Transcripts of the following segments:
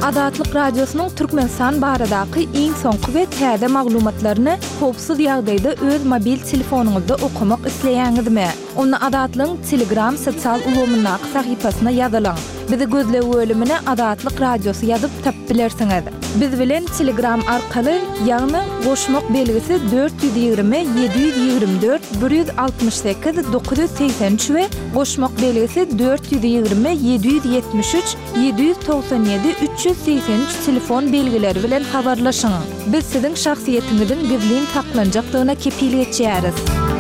Adatlyk radiosynyň Türkmenistan baradaky iň soňky we täze maglumatlaryny howpsuz ýagdaýda öz mobil telefonuňyzda okumak isleýäňizmi? Onu Adatlyň Telegram sosial ulgamynyň sahypasyna ýazylaň. Bizi gözle bölümine Adatlyk radiosu ýazyp tapyp bilersiňiz. Biz bilen Telegram arkaly ýagny goşmak belgisi 420 724 168 983 we goşmak belgisi 420 773 797 383 telefon belgileri bilen habarlaşyň. Biz siziň şahsiýetiňiziň gizlin saklanjakdygyna kepillik etýäris.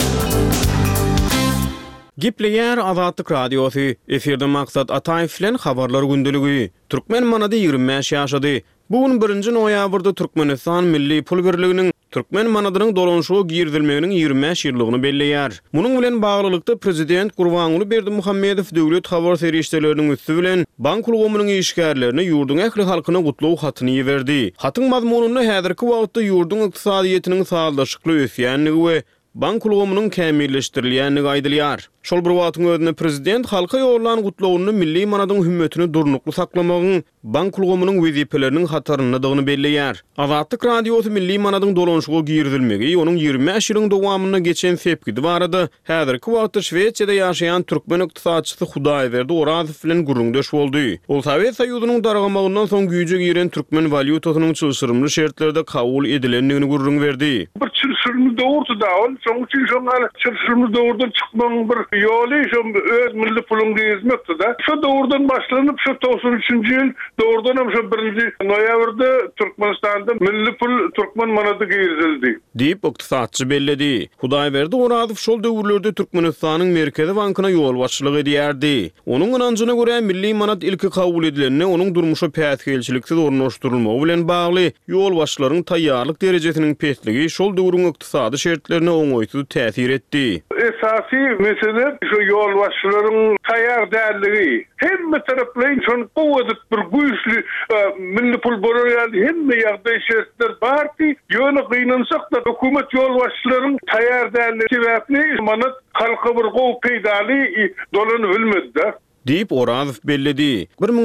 Gipleyer Adatlyk radiosu, efirde maksat Ataýew bilen habarlar gündüligi. Türkmen manady 25 ýaşady. Bugun 1-nji noýabrda Türkmenistan milli pul birliginiň Türkmen manadynyň dolanşygy girdilmeginiň 25 ýyllygyny belleýär. Munyň bilen baglylykda prezident Gurbanuly Berdimuhammedow döwlet habar serişdeleriniň üstü bilen bank ulgamynyň işgärlerini ýurduň ähli halkyna gutlaw hatyny ýerdi. Hatyň mazmunyny häzirki wagtda ýurduň ykdysadyýetyniň sağlaşykly ösýänligi we bank ulgamynyň kämilleşdirilýänligi aýdylýar. Şol bir wagtyň özünde prezident halka ýollan gutlawyny milli manadyň hümmetini durnukly saklamagyň bank ulgamynyň wezipeleriniň hataryndadygyny belleýär. Adatlyk radiosu milli manadyň dolanşygy girdilmegi onuň 25 ýylyň dowamyna geçen sepgidi barada häzirki wagtda Şweçede ýaşaýan türkmen ykdysadçysy Hudaýberdi Orazow bilen gurrundaş boldy. Ol Sowet Soýuzynyň dargamagyndan soň güýje giren türkmen valyutasynyň çylşyrymly şertlerde kabul edilenligini gurrun berdi. Bir çylşyrmy dowurdy da, soň üçin şoňa çylşyrmy dowurdan çykmagyň bir ýoly şo öz milli puluny gezmekdi da. Şo dowurdan başlanyp şo 93-nji ýyl dowurdan hem şo 1-nji noýabrda Türkmenistanda milli pul türkmen manady girildi. Diýip ykdysadçy belledi. Hudaýberdi Orazow şol döwürlerde Türkmenistanyň merkezi bankyna ýol başçylyk edýärdi. Onuň inanjyna görä milli manat ilki kabul edilenine onuň durmuşa päsgelçiliksiz ornaşdyrylmagy bilen bagly ýol başçylaryň taýýarlyk derejesiniň petligi şol döwrüň ykdysady şertlerine oňoýsuz täsir etdi. Esasy mesele şu ýol başçylaryň taýýar dälligi. Hemme taraplaryň şonu gowudyp bir güýçli milli pul borýar, hemme ýagdaý şertler barki ýöne gynansak da hökümet ýol başçylaryň taýýar dälligi sebäpli manat halka bir gowy peýdaly dolany bilmedi. Diýip Orazow belledi.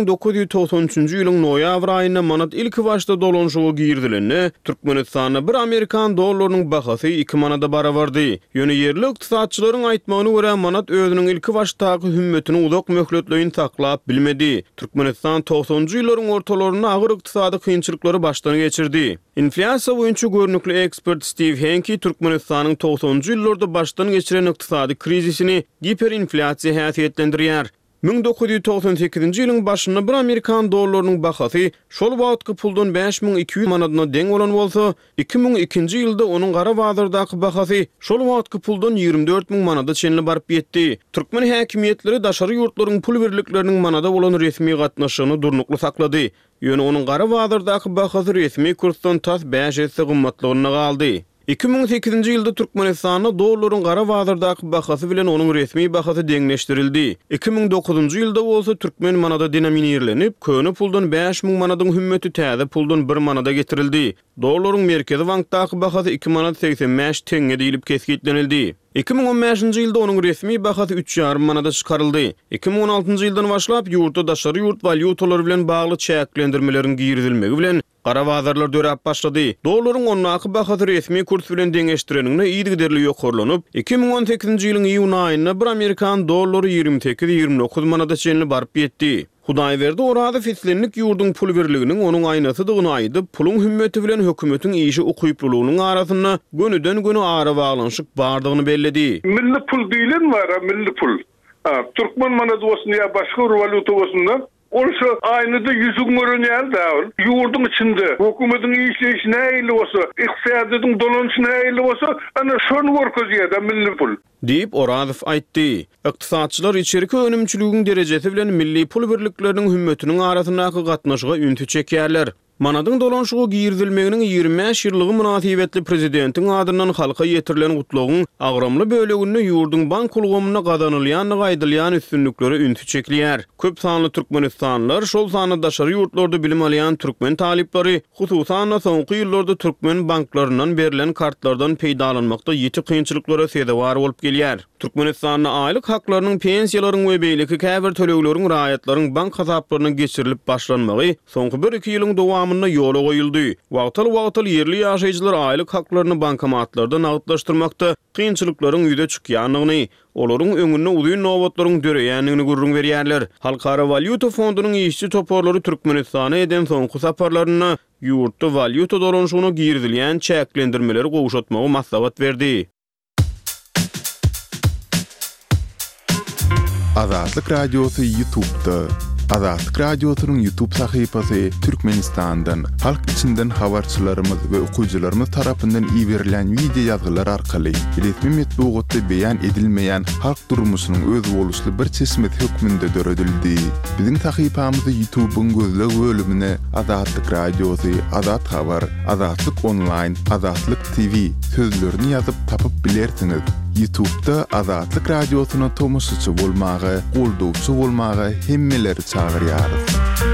1993-nji ýylyň noýabr aýyna manat ilki başda dolanşygy girdilende Türkmenistana bir Amerikan dollarynyň bahasy 2 manada barabardy. Ýöne yerli ykdysadçylaryň aýtmagyna görä manat özüniň ilki başdaky hümmetini uzak möhletleýin saklap bilmedi. Türkmenistan 90-njy ýyllaryň ortalaryna agyr ykdysady kynçylyklary başdan geçirdi. Inflasiýa boýunça görnükli ekspert Steve Hanke Türkmenistanyň 90-njy ýyllarda başdan geçiren ykdysady krizisini hiperinflasiýa häsiýetlendirýär. 1998-nji ýylyň başynda bir Amerikan dollarynyň bahasy şol wagtky puldan 5200 manadyna deň bolan bolsa, 2002-nji ýylda onuň gara bazardaky bahasy şol wagtky puldan 24000 manada çenli baryp ýetdi. Türkmen häkimetleri daşary ýurtlaryň pul birlikleriniň manada bolan resmi gatnaşygyny durnukly saklady. Ýöne onuň gara bazardaky bahasy resmi kursdan tas 5 esse gymmatlygyna galdy. 2008-nji ýylda Türkmenistanda dollaryň gara bazardaky bahasy bilen onuň resmi bahasy deňleşdirildi. 2009-njy ýylda bolsa türkmen manada denominirlenip, köne puldan 5000 manadyň hümmeti täze puldan 1 manada getirildi. Dollaryň merkezi bankdaky bahasy 2 manat 85 teňe diýilip kesgitlenildi. 2015-nji ýylda onuň resmi bahasy 3,5 manada çykaryldy. 2016-njy ýyldan başlap ýurtda daşary ýurt valyutalary bilen bagly çäklendirmeleriň girdilmegi bilen gara bazarlar dörap başlady. Dollaryň onnaky bahasy resmi kurs bilen deňeşdirenigine ýygyderli ýokarlanyp, 2018-nji ýylyň iýun aýynda bir Amerikan dollary 28-29 manada çenli baryp ýetdi. Hudaýberdi Orazow islenlik ýurduň pul birliginiň onuň aýnasydygyny aýdyp, puluň hümmeti bilen hökümetiň işi ukyplylygynyň arasyna gönüden göne ara baglanşyk bardygyny belledi. Milli pul diýilen bar, milli pul. Türkmen manady bolsun ýa başga bir valyuta bolsun, olsa aynıda yüzün görünýär da, ýurdun içinde hökümetiň işleýişi näýli bolsa, ykdysadyň dolanşy näýli bolsa, ana şonu görkezýär da milli pul. Diýip Orazow aýtdy. Ykdysadçylar içeriki önümçüligiň derejesi bilen milli pul birlikleriniň hümmetiniň arasyna gatnaşyga üntü çekýärler. Manadyň dolanşygy girdilmeginiň 25 ýyllygy münasibetli prezidentiň adyndan halka ýetirilen gutlugyň agramly bölegini ýurdun bank ulgamyna gadanylýan gaýdylýan üstünlükleri ünsü çekliýär. Köp sanly türkmenistanlylar şol sany daşary ýurtlarda bilim alýan türkmen talipleri, hususan soňky ýyllarda türkmen banklarynyň berilen kartlardan peýdalanmakda ýeti kynçylyklara sebäp bolup gelýär. Türkmenistanyň aýlyk haklarynyň, pensiýalaryň we beýleki käbir tölegleriň raýatlaryň bank hasaplaryna geçirilip başlanmagy soňky 1-2 ýylyň dowamyna ýola goýuldy. Wagtal ýerli ýaşaýjylar aýlyk haklaryny bankomatlarda nagdlaşdyrmakda kynçylyklaryň ýüze çykýanlygyny, olaryň öňüne uzun nowatlaryň döreýänligini gurrun berýärler. Halkara Valyuta Fondunyň işçi toporlary Türkmenistana eden soňky saparlaryna ýurtda valyuta dolanşygyna girdilýän çäklendirmeleri gowşatmagy maslahat berdi. Azatlyk Radiosu YouTube'da. Azatlyk Radiosu'nun YouTube sahypasy Türkmenistan'dan, halk içinden habarçylarymyz we okuyjylarymyz tarapyndan iýerilen video ýazgylar arkaly resmi metbuatda beýan edilmeýän halk durmuşynyň öz boluşly bir çeşmet hökmünde döredildi. Biziň sahypamyzy YouTube'un gözleg bölümine Azatlyk Radiosu, Azat Habar, Azatlyk Online, Azatlyk TV sözlerini ýazyp tapyp bilersiňiz. YouTube'da Azatlyk Radiosu'na tomusçy bolmagy, goldowçy bolmagy hemmeleri çağırýarys.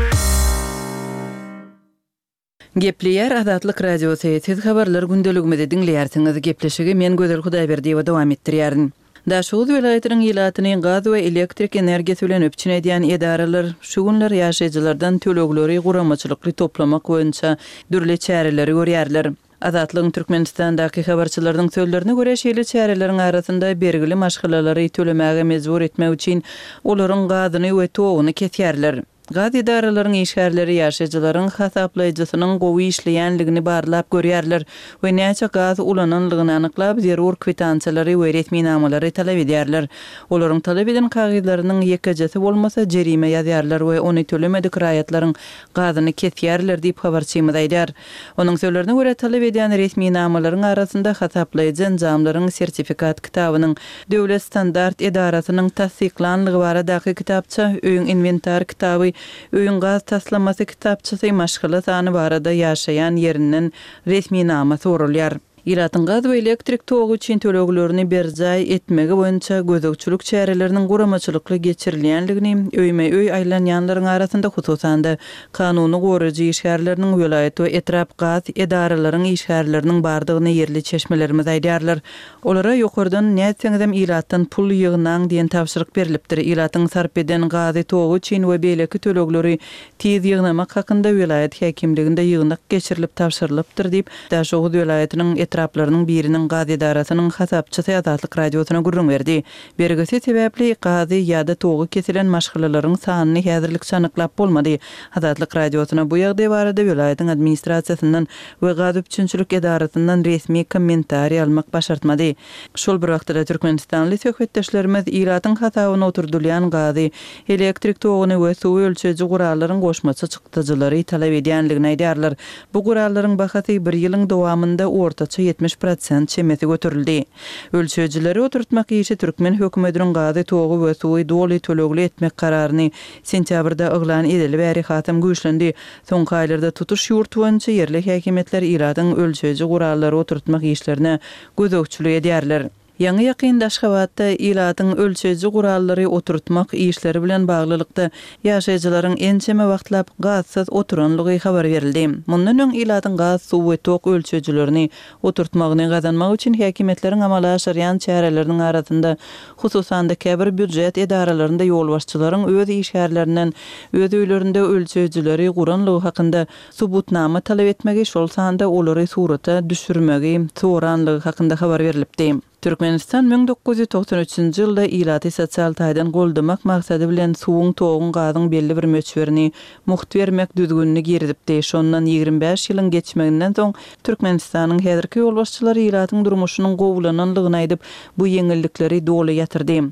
Gepleýär Azatlyk Radiosu siz habarlar gündeligimizde dinleýärsiňiz. Gepleşigi men Gözel Hudaýberdiýewa dowam etdirýärin. Daşoğuz vilayatynyň ýylatyny gaz we elektrik energiýasy bilen öpçün edýän edaralar şu günler ýaşaýjylardan tölegleri guramaçylykly toplamak boýunça dürli çäreleri görýärler. Azatlygyň Türkmenistandaky habarçylarynyň sözlerine görä şeýle çäreleriň arasynda bergili maşgalalary tölemäge mezbur etmek üçin olaryň gazyny we togyny kesýärler. Gaz idaralaryň işgärleri ýaşaýjylaryň hasaplaýjysynyň gowy işleýänligini barlap görýärler we näçe gaz ulananlygyny anyklap zerur kwitansiýalary we resminamalary talap edýärler. Olaryň talap eden kagydlarynyň ýekejesi bolmasa jerime ýazýarlar we ony tölemedik raýatlaryň gazyny kesýärler diýip habarçymyz aýdýar. Onuň sözlerine görä talap edýän resminamalaryň arasynda hasaplaýjy jamlaryň sertifikat kitabynyň döwlet standart edarasynyň tasdiklanlygy baradaky kitapça, öýüň inventar kitaby, öýün gaz taslamasy kitapçysy maşgala sany barada ýaşaýan ýerinden resminama sorulýar. Ýylatyň gaz we elektrik togy üçin töleglerini berjay etmegi boýunça gözükçülük çäreleriniň guramaçylykly geçirilýänligini öýme-öý aýlanýanlaryň arasynda hususan da kanuny goragy işgärleriniň welaýaty we etrap gaz edaralarynyň işgärleriniň bardygyny ýerli çeşmelerimiz aýdýarlar. Olara ýokardan näçeňdem ýylatdan pul ýygynaň diýen tapşyryk berilipdir. Ýylatyň sarp eden gazy togy üçin we beýleki tölegleri tiz ýygnamak hakynda welaýat häkimliginde ýygnak geçirilip tapşyrylypdyr diýip Daşoğuz welaýatynyň etraplarynyň biriniň gazy edarasynyň hasapçysy Azatlyk Radiosu'na gurrun berdi. Bergisi sebäpli gazy ýa-da togy kesilen maşgalalaryň sanyny häzirlikçe anyklap bolmady. Azatlyk Radiosu'na bu ýagdaý barada welaýatyň administrasiýasyndan we gaz üçinçilik edarasyndan resmi kommentariýa almak başartmady. Şol bir wagtda Türkmenistanly söhbetdeşlerimiz ýylatyň hasabyna oturdylýan gazy, elektrik togyny we suw ölçeji gurallaryň goşmaçy çykdyjylary talap edýänligini aýdýarlar. Bu gurallaryň bahasy bir ýylyň dowamynda ortaça 70% çemeti götürildi. Ölçejileri oturtmak işi Türkmen hökümetiniň gazy togy we suwy doly tölegli etmek kararyny sentýabrda eglan edilip bäri hatam güýçlendi. Soňky aýlarda tutuş ýurt boýunça ýerli häkimetler ýylatyň ölçeji gurallary oturtmak işlerine gözükçülük edýärler. Ýangy ýakyn Daşgabatda ýylatyň ölçeji gurallary oturtmak işleri bilen baglylykda ýaşaýjylaryň ençeme wagtlap gazsyz oturanlygy habar berildi. Mundan öň ýylatyň gaz, suw we tok ölçejilerini oturtmagyny gazanmak üçin häkimetleriň amala aşyrýan çäreleriniň arasynda hususan da käbir büdjet edaralarynda ýolbaşçylaryň öz işgärlerinden öz öýlerinde ölçejileri guranlygy hakynda subutnama talap etmegi, şol sanda olary surata düşürmegi soranlygy hakynda habar berilipdi. Türkmenistan 1993-nji ýylda ýylaty sosial taýdan goldamak maksady bilen suwuň togyň gazyň belli bir möçberini muht bermek düzgünlüğünü girdipdi. Şondan 25 ýylyň geçmeginden soň Türkmenistanyň häzirki ýolbaşçylary ýylatyň durmuşynyň gowulananlygyny aýdyp bu ýeňillikleri doly ýatyrdy.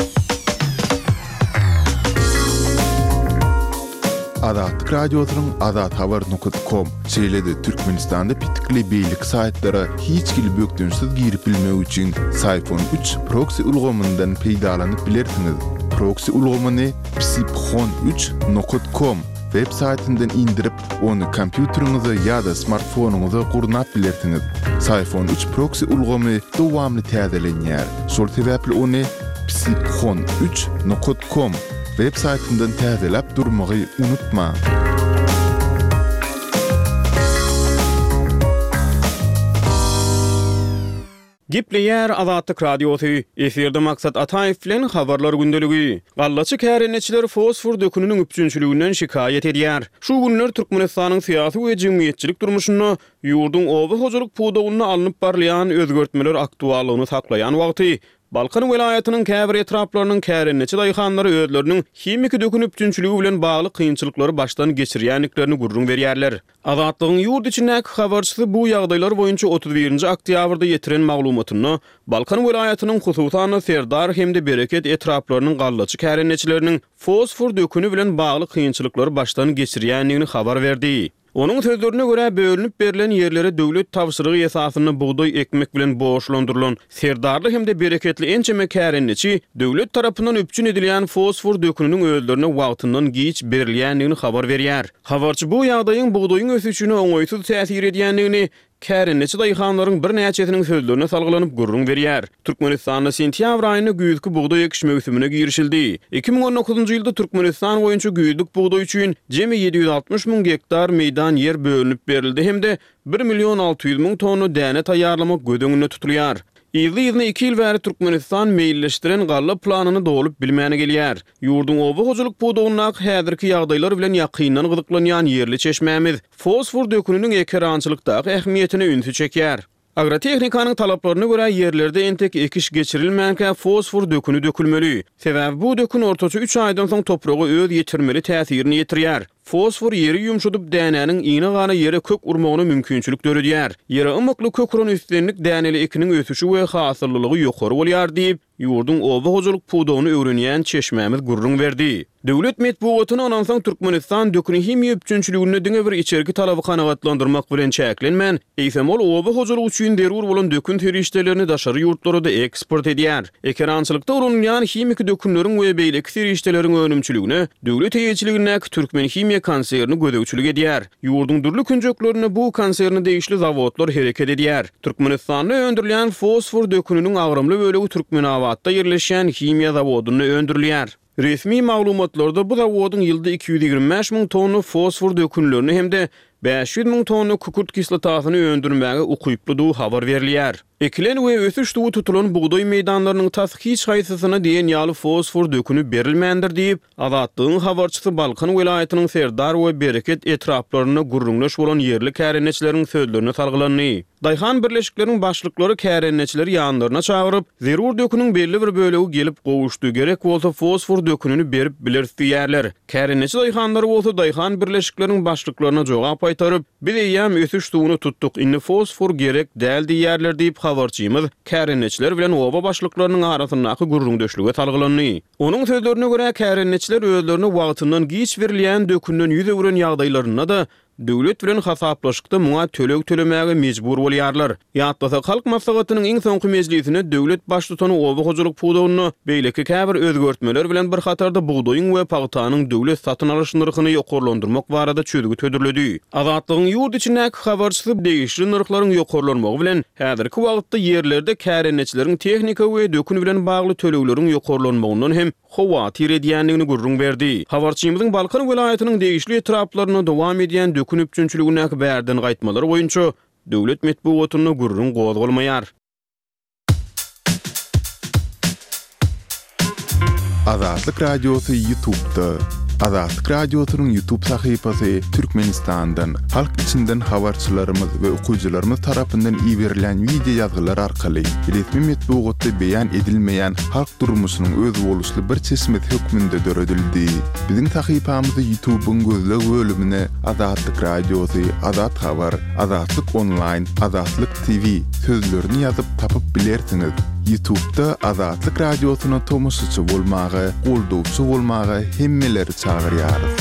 Azatlyk Radiosu'nun azathabar.com şeýlede Türkmenistanda pitikli beýlik saýtlary hiç kili bökdünsiz girip bilmek üçin Sayfon 3 proxy ulgamyndan peýdalanyp bilersiňiz. Proxy ulgamy psipxon3.com web saytından indirip onu kompýuteriňize ýa-da smartfonuňyza gurnap bilersiňiz. Sayfon 3 proxy ulgamy dowamly täzelenýär. Şol sebäpli onu psikhon3.com web saytından täzelep durmagy unutma. Gepleýär Azatlyk radiosy. Eferde maksat Ataýew bilen habarlar gündeligi. Gallaçy kärenetçiler fosfor döküniniň üpçünçiliginden şikayet edýär. Şu günler Türkmenistanyň syýasy we jemgyýetçilik durmuşyny, ýurdun owa hojalyk puwdagyny alınıp barlayan özgertmeler aktuallygyny saklayan wagty. Balkan welaýatynyň käbir etraplarynyň kärenetçi daýhanlary özleriniň himiki dökün üpçünçiligi bilen bagly kynçylyklary başdan geçirýänliklerini gurrun berýärler. Azatlygyň ýurt içindäki habarçysy bu ýagdaýlar boýunça 31-nji oktýabrda ýetiren maglumatyny Balkan welaýatynyň hususan Serdar hemde Bereket etraplarynyň gallaçy kärenetçileriniň fosfor dökünü bilen bagly kynçylyklary başdan geçirýänligini habar berdi. Onun sözlerine göre bölünüp berilen yerlere döwlet tawsyrygy esasyny buğday ekmek bilen boşlandyrylan Serdarly hemde Bereketli ençeme kärenetçi döwlet tarapyndan üpçün edilýän fosfor döküniniň özlerine wagtyndan giç berilýänligini habar berýär. Habarçy bu ýagdaýyň buğdaýyň ösüşine oňaýsyz täsir edýänligini kärenetçi daýhanlaryň bir näçesiniň sözlerine salgylanyp gurrun berýär. Türkmenistanda sentýabr aýyna güýdük buğday ekiş mövsümine girişildi. 2019-njy ýylda Türkmenistan boýunça güýdük buğday üçin jemi 760 000 hektar meýdan yer bölünip berildi hemde 1.600 000 tonu däne taýýarlamak gödüňünde tutulýar. Ýyly 2 ýyl bäri Türkmenistan meýilleşdiren galla planyny dolup bilmäne gelýär. Ýurdun owa hojalyk puwdagyna häzirki ýagdaýlar bilen ýakyndan gyzyklanýan yerli çeşmämiz fosfor döküniniň ekerançylykdaky ähmiýetine ünsü çekýär. Agrotehnikanyň talaplaryna görä yerlerde entek ekiş geçirilmänkä fosfor dökünü dökülmeli. Sebäbi bu dökün ortaça 3 aýdan soň topraga öz ýetirmeli täsirini ýetirýär. Fosfor yeri yumşadyp dänäniň iňe gana yere kök urmagyna mümkinçilik döredýär. Yere ymykly kök uran üstlenlik däneli ekiniň ösüşi we hasyllygy ýokary bolýar diýip ýurdun owa hojalyk puwdagyny öwrenýän çeşmämiz gurrun berdi. Döwlet medpuwatyny onan soň Türkmenistan döküni himiýe üpçünçiligine diňe bir içerki talaby kanagatlandyrmak bilen çäklenmän, eýsemol owa hojalyk üçin derur bolan dökün terişdelerini daşary ýurtlara da eksport edýär. Ekerançylykda urunýan himiki dökünleriň we beýleki terişdeleriň önümçiligine döwlet eýetçiligindäki Türkmen himiýe konserni gödöwçilik edýär. Ýurdun durly künjeklerine bu konserni değişli zawodlar hereket edýär. Türkmenistanda öndürilen fosfor döküniniň agrymly bölegi Türkmenawatda ýerleşen himiýa zawodyna öndürilýär. Resmi maglumatlarda bu zawodun ýylda 225 000 tonu fosfor dökünlerini hemde 500 000 tonu kukurt kislatasyny öndürmäge ukyplydygy habar berilýär. Ekilen we ösüşdügi tutulan buğday meýdanlarynyň tashiç haýsysyna diýen ýaly fosfor dökünü berilmändir diýip Azatlygyň habarçysy Balkan welaýatynyň Serdar we Bereket etraplaryna gurrunlaş bolan yerli kärenetçileriň sözlerine salgylany. Daýhan birleşikleriniň başlyklary kärenetçileri ýanlaryna çagyryp, zerur dökünüň belli bir bölegi gelip gowuşdy gerek bolsa fosfor dökününü berip bilerdiýärler. Kärenetçi daýhanlary bolsa daýhan birleşikleriniň başlyklaryna jogap aýtaryp, "Biz ýam ösüşdügini tuttuk, indi fosfor gerek däl diýerler" diýip habarçymyz kärenetçiler bilen oba başlyklarynyň arasyndaky gurrundaşlygy salgylany. Onuň sözlerine görä kärenetçiler özlerine wagtyndan giç berilýän dökünden ýüze öwren ýagdaýlaryna da döwlet bilen hasaplaşykda muňa tölek tölemäge mejbur bolýarlar. Ýa-da halk maslahatynyň iň soňky mejlisine döwlet başlygyny oba hojalyk puwdagyny beýleki käbir özgertmeler bilen bir hatarda buğdaýyň we pagtanyň döwlet satyn alyş narhyny ýokarlandyrmak barada çözügi tödürledi. Azatlygyň ýurt içindäki habarçysy değişli narhlaryň ýokarlanmagy bilen häzirki wagtda yerlerde kärenetçileriň tehnika we dökün bilen bagly tölekleriň ýokarlanmagynyň hem howatyr edýänligini gurrun berdi. Habarçymyzyň Balkan welaýatynyň değişli etraplaryna dowam edýän dökün üpçünçiligine bärden gaýtmalary boýunça döwlet medpuwatyny gurrun gozgolmaýar. Azatlyk radiosu YouTube'da. Azatlyk radiosynyň YouTube sahypasy Türkmenistandan, halk içinden habarçylarymyz we okuwçylarymyz tarapyndan iýerilen video ýazgylar arkaly resmi medpuwatda beýan edilmeýän halk durmuşynyň öz boluşly bir çeşmet hökmünde döredildi. Biziň sahypamyzy YouTube'un gözleg bölümine Azatlyk radiosy, Azat habar, Azatlyk online, Azatlyk TV sözlerini ýazyp tapyp bilersiňiz. YouTube'da Azatlyk radiosyna tomoşaçy bolmagy, goldowçy bolmagy hemmeleri çagyrýarys.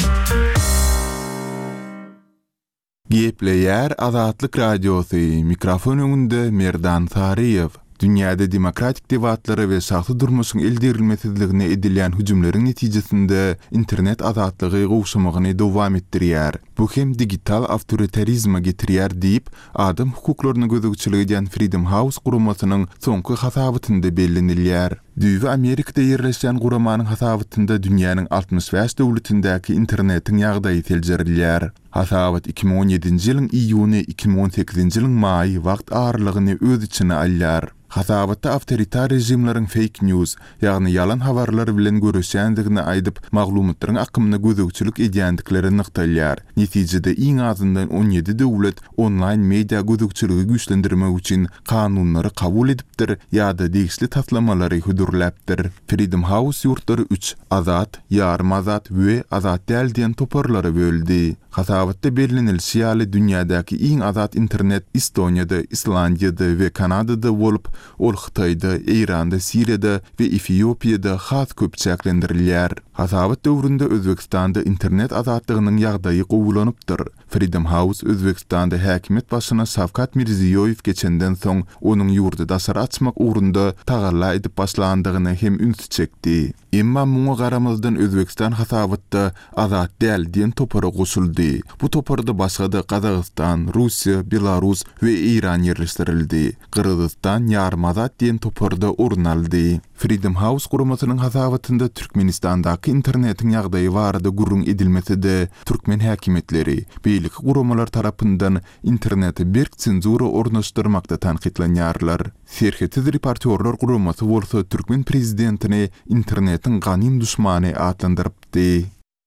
Gepleýär Azatlyk radiosy, mikrofon öňünde Merdan Saryýew. Dünyada demokratik debatlary we sağly durmuşyň eldirilmesizligine edilen hüjümleriň netijesinde internet azatlygy gowşamagyny dowam etdirýär. Bu hem digital awtoritarizma getirýär diýip adam hukuklaryny gözegçilik eden Freedom House guramasynyň soňky hasabatynda bellenilýär. Düýbi Amerikada ýerleşen guramanyň hasabatynda dünýäniň 65 döwletindäki internetiň ýagdaýy teljerilýär. Hasabat 2017-nji ýylyň iýuny 2018-nji ýylyň maýy wagt arlygyny öz içine alýar. Hasabatda awtoritar rejimleriň fake news, ýagny ýalan habarlar bilen görüşýändigini aýdyp, maglumatlaryň akymyna gözegçilik edýändikleri nykdalýar. Netijede iň azyndan 17 döwlet online media gözegçiligi güýçlendirmek üçin kanunlary kabul edipdir ýa-da degişli taslamalary hudurläpdir. Freedom House ýurtlary 3 azat, ýarym azat we azat däl diýen toparlara böldi. Hasabatda bellenilýär dünýädäki iň azat internet Estoniýada, Islandiýada we Kanadada bolup, ol Xitayda, Iranda, Siriýada we Etiopiýada has köpçäklendirilýär. Hasabat döwründe Özbekistanda internet azatlygynyň ýagdaýy gowulanypdyr. Freedom House Özbekistanda häkimet başyna Şawkat Mirziýoýew geçenden soň onuň ýurdu dasar açmak ugrunda tagalla edip başlandygyny hem üns çekdi. Emma muňa garamazdan Özbekistan hasabatda azat däl diýen topara goşuldy. Bu toparda başga Kazakystan, Russiýa, Belarus we Iran ýerleşdirildi. Kırgızstan ýarym azat diýen toparda orun aldy. Freedom House guramasynyň hasabatynda Türkmenistandaky internetiň ýagdaýy barada gurrun edilmesinde Türkmen häkimetleri beýlik guramalar tarapyndan interneti berk senzura ornaşdyrmakda tanqidlenýärler. Serhetiz reportyorlar guramasy bolsa Türkmen prezidentini internetiň ganym düşmany atlandyrypdy.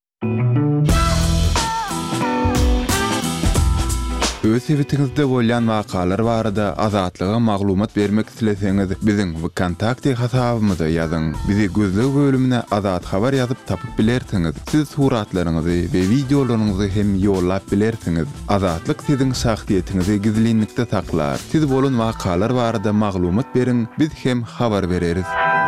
Öz evitinizde bolýan wakalar barada azatlyga maglumat bermek isleseňiz biziň kontakty hasabymyza ýazyň. Bizi gözleg bölümine azat habar ýazyp tapyp bilersiňiz. Siz suratlaryňyzy we videolaryňyzy hem ýollap bilersiňiz. Azatlyk siziň şahsiýetinizi gizlinlikde saklar. Siz bolan wakalar barada maglumat beriň, biz hem habar bereriz.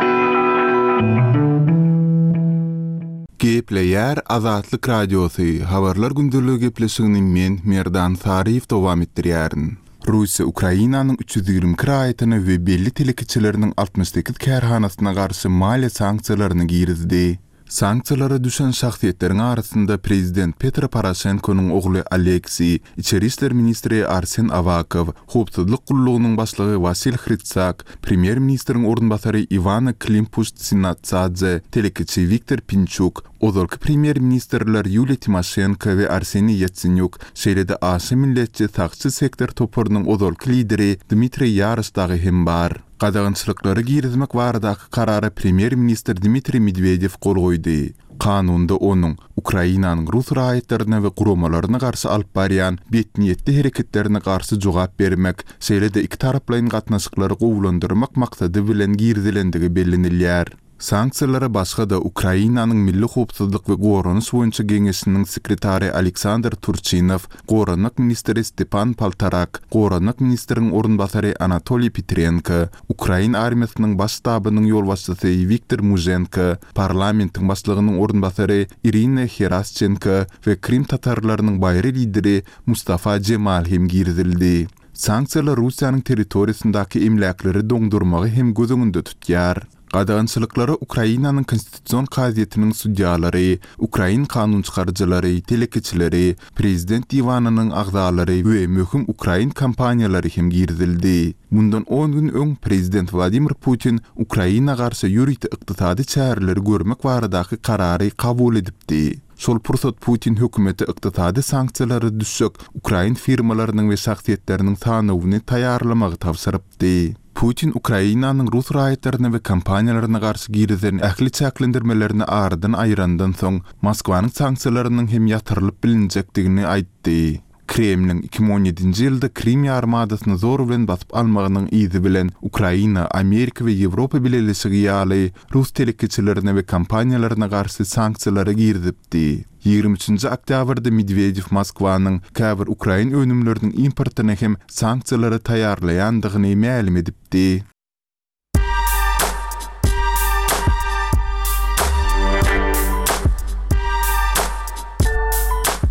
Gepleýär Azatlyk Radiosy, habarlar gündeligi gepleşigini men Merdan Sariýew dowam etdirýärin. Russiýa Ukrainanyň 320 raýatyny we belli telekiçileriniň 68 kärhanasyna garşy maliýe sanksiýalaryny girizdi. Sanksiýalara düşen şahsiýetleriň arasynda prezident Petro Poroshenko'nun ogly Aleksey, İçeri işler ministri Arsen Avakov, howpsuzlyk gullugynyň başlygy Vasil Hrytsak, premier ministriň orunbasary Ivana Klimpus-Tsinatsadze, telekiçi Viktor Pinchuk, ozalky premier ministerler Yulia Timoshenko we Arseniy Yatsenyuk, şeýlede aşy milletçi saqçy sektor toparynyň ozalky lideri Dmitriy Yarosdagy hem bar. Qadağançylyklary girizmek baradaky karary premier minister Dmitriy Medvedew gol goýdy. Kanunda onuň Ukrainanyň Rus raýatlaryna we guramalaryna garşy alyp barýan betniýetli hereketlerine garşy jogap bermek, şeýlede iki taraplaryň gatnaşyklary gowulandyrmak maksady bilen girizilendigi bellenilýär. Sanksiýalara başga da Ukrainanyň Milli Howpsuzlyk we Goranyş boýunça geňeşiniň sekretary Aleksandr Turchynov, Goranyk ministri Stepan Paltarak, Goranyk ministriň orunbasary Anatoly Petrenko, Ukrain armiýasynyň baş ştabynyň ýolbaşçysy Viktor Muzhenko, parlamentiň başlygynyň orunbasary Irina Heraschenko we Krim tatarlarynyň baýry lideri Mustafa Cemal hem girizildi. Sanksiýalar Russiýanyň territoriýasyndaky emlakleri doňdurmagy hem göz öňünde tutýar. Qadağançylyklary Ukrainanyň konstitusiýon gazetiniň sudyalary, Ukrain kanun çykarjylary, telekiçileri, prezident diwananyň agzalary we möhüm Ukrain kampaniýalary hem girizildi. Bundan 10 gün öň prezident Vladimir Putin Ukraina garşy ýürüýte ykdysady çäreleri görmek baradaky karary kabul edipdi. Şol pursat Putin hökümeti ykdysady sanksiýalary düşsek, Ukrain firmalarynyň we şahsiýetleriniň sanawyny taýýarlamagy tapşyrypdy. Putin Ukrainanyň Rus raýatlaryna we kampaniýalaryna garşy girizen ähli çäklendirmelerini aradan aýrandan soň Moskwanyň sanksiýalarynyň hem ýatyrylyp bilinjekdigini aýtdy. Kremlin 2017-nji ýylda Krim ýarmadasyny zor bilen basyp almagynyň izi bilen Ukraina, Amerika we Ýewropa bileşigi ýaly Rus telekiçilerine we kampaniýalaryna garşy sanksiýalary girizipdi. 23 oktýabrda Medvedew Moskwanyň käbir Ukrain önümleriniň importyna hem sanksiýalary taýýarlaýandygyny ma'lum edipdi.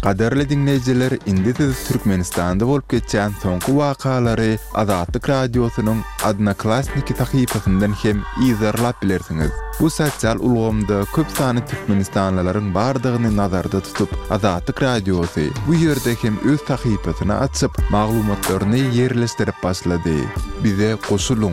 Qadarly dinleyijiler, indi siz Türkmenistanda bolup geçen soňky wakalary Azatlyk radiosynyň Odnoklassniki sahypasyndan hem izarlap bilersiňiz. Bu sosial ulgamda köp sany Türkmenistanlylaryň bardygyny nazarda tutup, Azatlyk radiosy bu ýerde hem öz sahypasyny açyp, maglumatlaryny ýerleşdirip başlady. Bize goşuluň.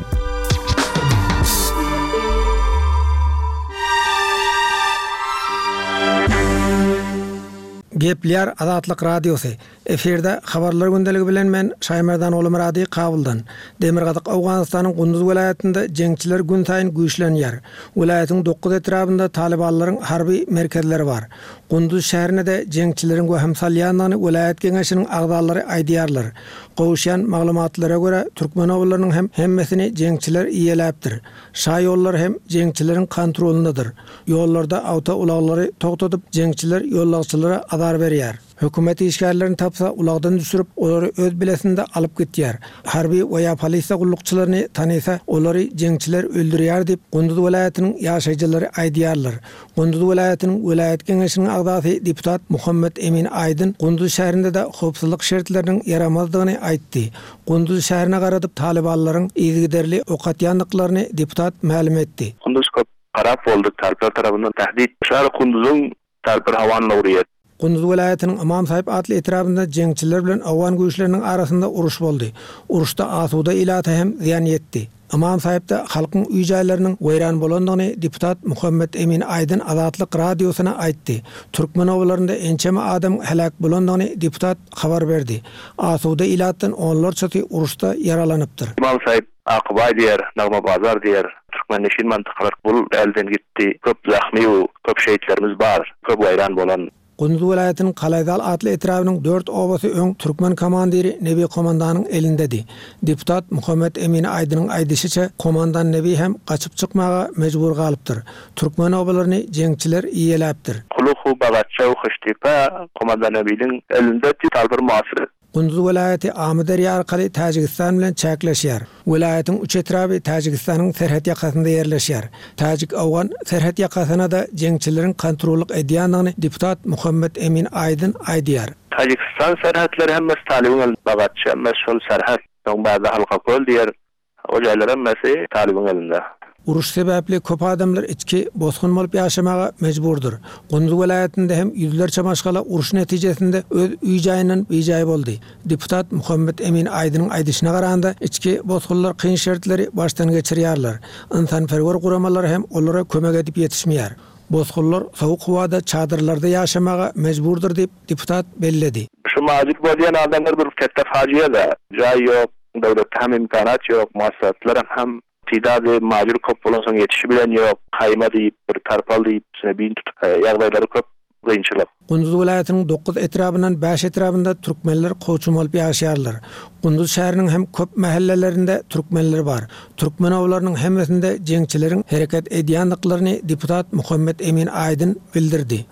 Gepler Azatlyk radiosu. Eferde habarlar gündeligi bilen men Şaymerdan oğlu Muradi kabuldan. Demirgazyk Awganystanyň Gunduz welaýatynda jeňçiler gün saýyn güýçlenýär. Welaýatyň 9 etrabynda talibanlaryň harby merkezleri bar. Gunduz şäherine de jeňçileriň göhem salýanyny welaýat geňeşiniň agdalary aýdýarlar. Gowşan maglumatlara görä türkmen owlarynyň hem hemmesini jeňçiler iýeläpdir. Şa ýollar hem jeňçileriň kontrolundadyr. Ýollarda awto ulaglary togtadyp jeňçiler ýollagçylara azar berýär. Hökümet işgärlerini tapsa ulagdan düşürüp olary öz bilesinde alıp gitýär. Harby we polisiýa gullukçylaryny tanysa olary jeňçiler öldürýär diýip Gunduz welaýatynyň ýaşaýjylary aýdýarlar. Gunduz welaýatynyň welaýat geňeşiniň agdasy deputat Muhammed Emin Aydın Gunduz şäherinde de howpsuzlyk şertleriniň yaramazdygyny aýtdy. Gunduz şäherine garadyp talibanlaryň ýygyderli okatýanlyklaryny deputat ma'lum etdi. Gunduz köp garap boldy taraplar tarapyndan tahdid. Şäher Gunduzyň tarapy hawanyny uryýar. Gunduz welaýatynyň Imam Saýip adly etrabynda jeňçiler bilen awgan güýçleriniň arasynda uruş boldy. Uruşda asuda ilata hem ziýan ýetdi. Imam Saýipda halkyň üýjaýlarynyň weýran bolandygyny deputat Muhammed Emin Aydın Azatlyk radiosyna aýtdy. Türkmen owlarynda ençeme adam helak bolandygyny deputat habar berdi. Asuda ilatdan onlarça uruşda yaralanypdyr. Imam Saýip Aqbay diýer, Nagma Bazar diýer. Türkmen neşin mantykalar bul elden gitdi. Köp zahmy we köp şeýitlerimiz bar. Köp weýran bolan. Gunduz welaýatynyň Qalaýdal adly etrabynyň 4 obasy öň türkmen komandiri Nebi komandanyň elindedi. Deputat Muhammed Emin Aydynyň aýdyşyça komandan Nebi hem gaçyp çykmaga mejbur galypdyr. Türkmen obalaryny jeňçiler iýeläpdir. Kuluhu Bagatça we Xyştepe komandan Nebi'niň elinde talbyr masyr. Gunduz welaýaty Amydary arkaly Tajikistan bilen çäkleşýär. Welaýatyň 3 etraby Tajikistanyň serhat ýakasynda ýerleşýär. Tajik-Awgan serhat ýakasyna da jeňçileriň kontrollyk edýändigini deputat Muhammed Emin Aydyn aýdýar. Tajikistan serhatlary hemme Taliban Bagatça, hemme şol serhat. Ýa-da halka kol diýer. O ýerler hemmesi Taliban elinde. Uruş sebäpli köp adamlar içki bozgun bolup ýaşamaga mejburdur. Gunduz welaýatynda hem ýüzlerçe başgala uruş netijesinde öz üýjaýynyň beýjaý boldy. Deputat Muhammed Emin Aydynyň aýdyşyna garanda içki bozgunlar kyn şertleri baştan geçirýärler. Insanperwer guramalar hem olara kömek edip ýetişmeýär. Bozgunlar sowuk howada çadırlarda ýaşamaga mejburdur diýip deputat belledi. Şu majik bolýan adamlar bir ketde fajiýa-da jaý ýok, döwlet hem imkanat ýok, muassasatlar hem tidady majur köp bolan soň ýetişi bilen ýok, haýma diýip bir tarpal diýip sebin tutup ýagdaýlary köp gynçylyk. Gunduz welaýatynyň 9 etrabyndan 5 etrabynda türkmenler goçum bolup ýaşaýarlar. Gunduz şäheriniň hem köp mahallelerinde türkmenler bar. Türkmen owlarynyň hemmesinde jeňçileriň hereket edýänliklaryny deputat Muhammed Emin Aydyn bildirdi.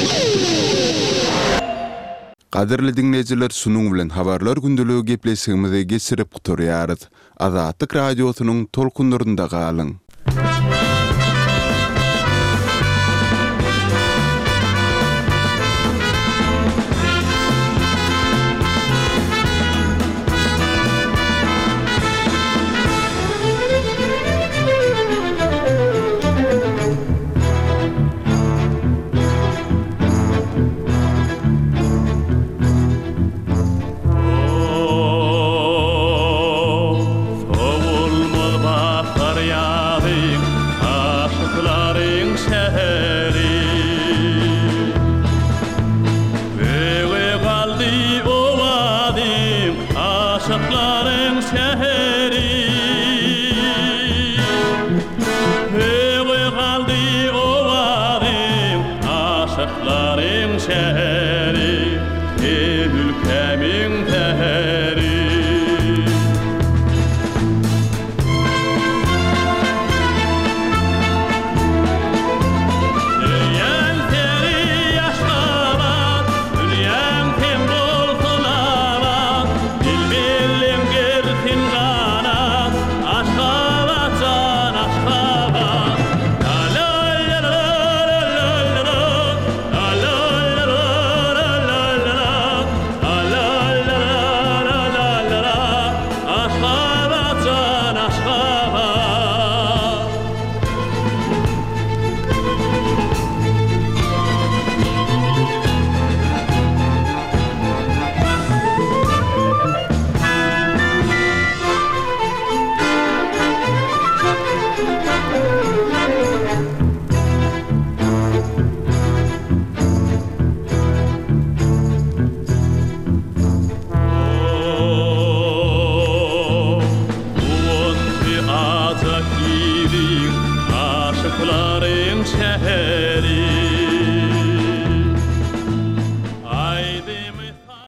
Qadirli dinleyijiler, şunuň bilen habarlar gündeligi gepleşigimizi geçirip guturýarys. Azatlyk radiosynyň tolkunlarynda galyň.